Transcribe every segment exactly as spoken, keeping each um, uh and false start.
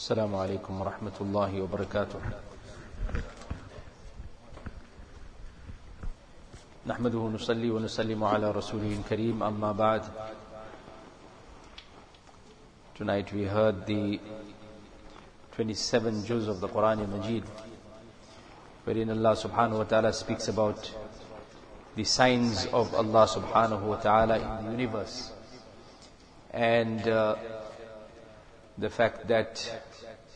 السلام عليكم ورحمة الله وبركاته. نحمده ونصلي ونسلم على رسوله الكريم أما بعد. Tonight we heard the twenty-seven juz of the Quran Majid, wherein Allah subhanahu wa ta'ala speaks about the signs of Allah subhanahu wa ta'ala in the universe, and uh, the fact that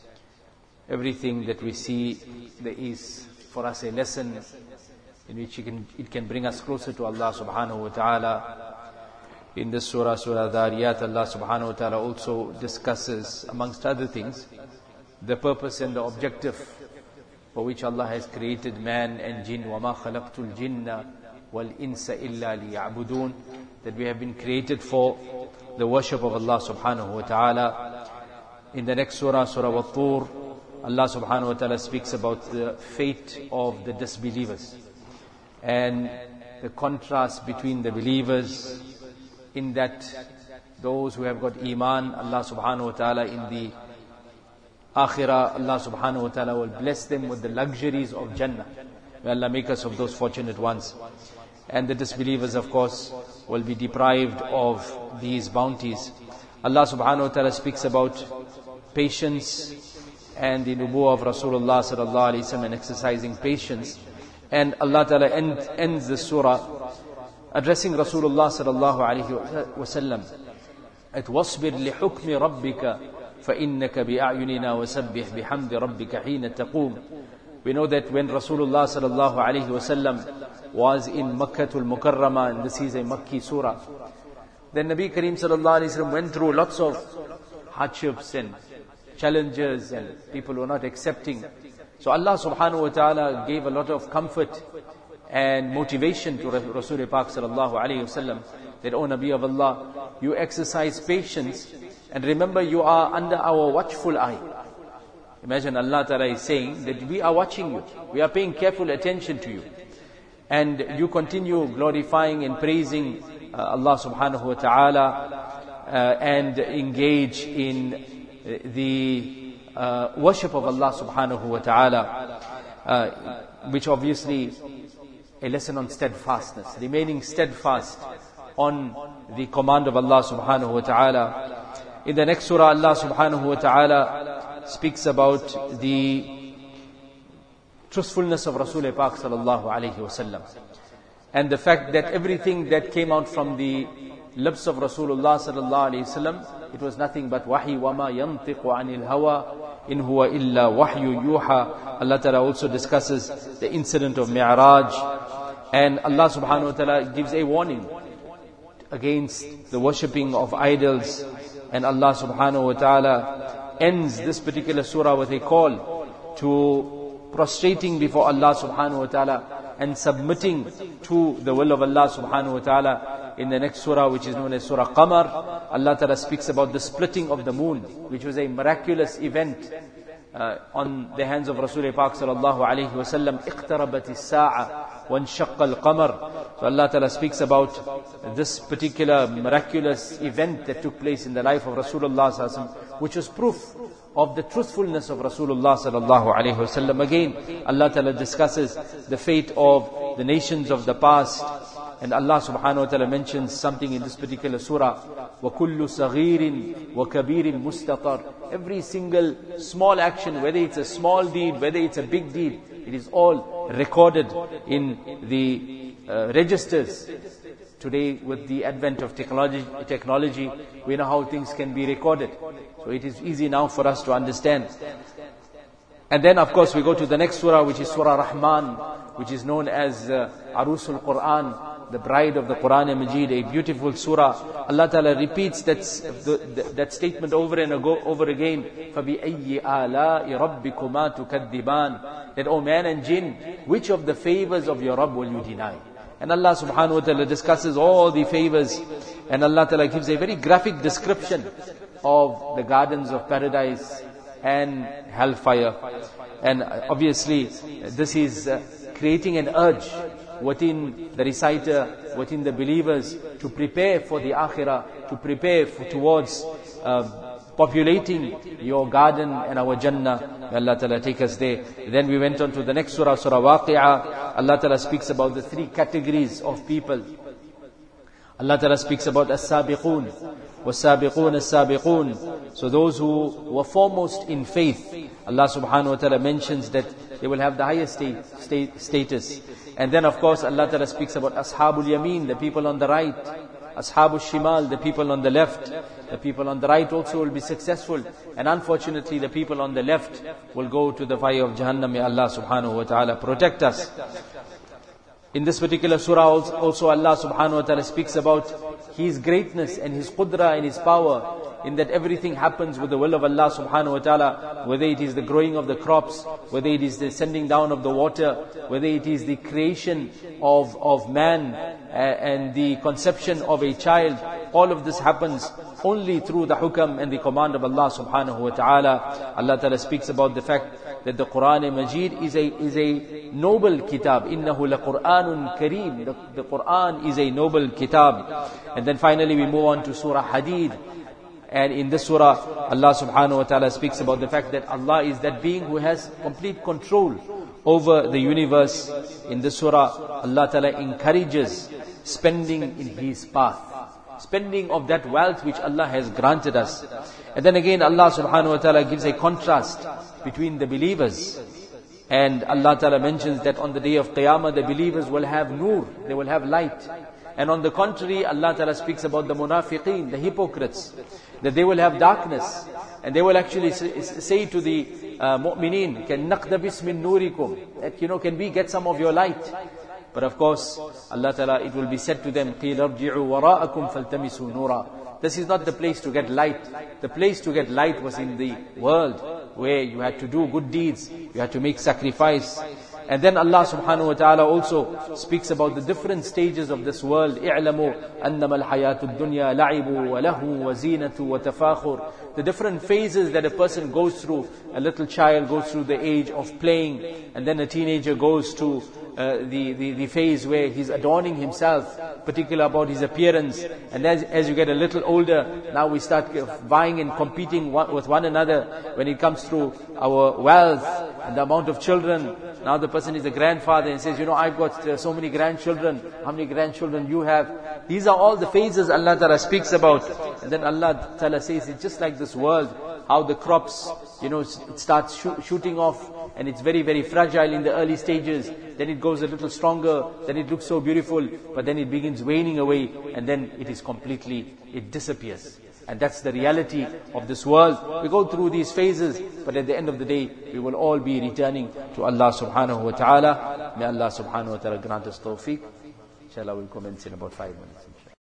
everything that we see, there is for us a lesson in which it can, it can bring us closer to Allah subhanahu wa ta'ala. In this surah, Surah Dhariyat, Allah subhanahu wa ta'ala also discusses, amongst other things, the purpose and the objective for which Allah has created man and jinn. وَمَا خَلَقْتُ الْجِنَّ وَالْإِنسَ إِلَّا لِيَعْبُدُونَ, that we have been created for the worship of Allah subhanahu wa ta'ala. In the next surah, Surah Wat-Tur, Allah subhanahu wa ta'ala speaks about the fate of the disbelievers and the contrast between the believers, in that those who have got iman, Allah subhanahu wa ta'ala in the akhirah, Allah subhanahu wa ta'ala will bless them with the luxuries of Jannah. May Allah make us of those fortunate ones. And the disbelievers, of course, will be deprived of these bounties. Allah subhanahu wa ta'ala speaks about patience and the nubuwwah of Rasulullah sallallahu alayhi wa sallam and exercising patience. And Allah ta'ala end, ends the surah addressing Rasulullah sallallahu alayhi wa sallam at وَاصْبِرْ لِحُكْمِ رَبِّكَ فَإِنَّكَ بِأَعْيُنِنَا وَسَبِّحْ بِحَمْدِ رَبِّكَ حِينَ تَقُومُ. We know that when Rasulullah sallallahu alayhi wa sallam was in Makkatul Mukarramah, and this is a Makki surah, then Nabi Kareem sallallahu alayhi wa sallam went through lots of hardships and challenges, and people were not accepting. So Allah subhanahu wa ta'ala gave a lot of comfort and motivation to Rasul Pak sallallahu alayhi wa sallam, that, O Nabi of Allah, you exercise patience, and remember you are under our watchful eye. Imagine Allah ta'ala is saying that we are watching you, we are paying careful attention to you, and you continue glorifying and praising uh, Allah subhanahu wa ta'ala uh, and engage in the uh, worship of Allah subhanahu wa ta'ala, uh, which obviously a lesson on steadfastness, remaining steadfast on the command of Allah subhanahu wa ta'ala. In the next surah, Allah subhanahu wa ta'ala speaks about the truthfulness of Rasul Pak sallallahu alayhi wa sallam, and the fact that everything that came out from the lips of Rasulullah sallallahu alayhi wa sallam, it was nothing but wahi. وَمَا يَنْطِقُ عَنِ الْهَوَىٰ إِنْ هُوَ إِلَّا وَحْيُ يُوحَىٰ. Allah Ta'ala also discusses the incident of Mi'raj, and Allah subhanahu wa ta'ala gives a warning against the worshipping of idols, and Allah subhanahu wa ta'ala ends this particular surah with a call to prostrating before Allah subhanahu wa ta'ala and submitting to the will of Allah subhanahu wa ta'ala. In the next surah, which is known as Surah Qamar, Allah Ta'ala speaks about the splitting of the moon, which was a miraculous event uh, on the hands of Rasul Pak sallallahu alayhi wa sallam. اقتربت الساعة وانشق القمر. So Allah Ta'ala speaks about this particular miraculous event that took place in the life of Rasulullah sallallahu alayhi wa sallam, which was proof of the truthfulness of Rasulullah sallallahu alayhi wa sallam. Again, Allah Ta'ala discusses the fate of the nations of the past, and Allah subhanahu wa ta'ala mentions something in this particular surah, وَكُلُّ صَغِيرٍ وَكَبِيرٍ مُسْتَطَرٍ. Every single small action, whether it's a small deed, whether it's a big deed, it is all recorded in the uh, registers. Today, with the advent of technology, technology, we know how things can be recorded. So it is easy now for us to understand. And then, of course, we go to the next surah, which is Surah Rahman, which is known as uh, Arusul Quran, the bride of the Quran Majid, a beautiful surah. Allah Ta'ala repeats that, that, that statement over and over again. فَبِأَيِّ آلَاءِ رَبِّكُمَا تُكَذِّبَانِ. That, O man and jinn, which of the favors of your Rabb will you deny? And Allah subhanahu wa ta'ala discusses all the favors, and Allah Ta'ala gives a very graphic description of the gardens of paradise and hellfire. And obviously this is uh, creating an urge within the reciter, within the believers, to prepare for the akhirah, to prepare for, towards uh, populating your garden and our Jannah. May Allah Ta'ala take us there. Then we went on to the next surah, Surah Waqi'ah. Allah Ta'ala speaks about the three categories of people. Allah Ta'ala speaks about as-sabiqun, was-sabiqun as-sabiqun. So those who were foremost in faith, Allah Subhanahu wa Ta'ala mentions that they will have the highest state, state, status. And then of course Allah Ta'ala speaks about ashabul yameen, the people on the right. Ashabul shimal, the people on the left. The people on the right also will be successful. And unfortunately the people on the left will go to the fire of Jahannam. May Allah Subhanahu wa Ta'ala protect us. In this particular surah also Allah Subhanahu wa Ta'ala speaks about His greatness and His qudra and His power, in that everything happens with the will of Allah Subhanahu wa Ta'ala, whether it is the growing of the crops, whether it is the sending down of the water, whether it is the creation of, of man uh, and the conception of a child. All of this happens only through the hukam and the command of Allah Subhanahu wa Ta'ala. Allah Ta'ala speaks about the fact that the Quran Majid is a, is a noble kitab. Innahu la Quranun Kareem. The, the Quran is a noble kitab. And then finally we move on to Surah Hadid. And in this surah, Allah Subhanahu wa Ta'ala speaks about the fact that Allah is that being who has complete control over the universe. In this surah, Allah Ta'ala encourages spending in His path, spending of that wealth which Allah has granted us. And then again Allah Subhanahu wa Ta'ala gives a contrast between the believers. And Allah Ta'ala mentions that on the day of Qiyamah, the believers will have nur, they will have light. And on the contrary, Allah Ta'ala speaks about the munafiqeen, the hypocrites, that they will have darkness. And they will actually say to the uh, mu'mineen, "Can naqdabis min nurikum?" That, you know, can we get some of your light? But of course, Allah Ta'ala, it will be said to them, قِيلَ ارْجِعُوا وَرَاءَكُمْ فَالْتَمِسُوا نُورًا. This is not the place to get light. The place to get light was in the world, where you had to do good deeds, you had to make sacrifice. And then Allah Subhanahu wa Ta'ala also speaks about the different stages of this world. اِعْلَمُوا أَنَّمَا الْحَيَاةُ الدُّنْيَا لَعِبُ وَلَهُ وَزِينَةُ وَتَفَاخُرُ. The different phases that a person goes through. A little child goes through the age of playing, and then a teenager goes to uh, the, the, the phase where he's adorning himself, particular about his appearance. And as, as you get a little older, now we start vying and competing one, with one another when it comes through our wealth and the amount of children. Now the person is a grandfather and says, you know, I've got uh, so many grandchildren. How many grandchildren you have? These are all the phases Allah Ta'ala speaks about. And then Allah Ta'ala says, it's just like this world, how the crops, you know, it starts shoo- shooting off, and it's very, very fragile in the early stages. Then it goes a little stronger, then it looks so beautiful, but then it begins waning away, and then it is completely, it disappears. And that's the reality of this world. We go through these phases, but at the end of the day, we will all be returning to Allah Subhanahu wa Ta'ala. May Allah Subhanahu wa Ta'ala grant us tawfiq. Inshallah, we'll commence in about five minutes.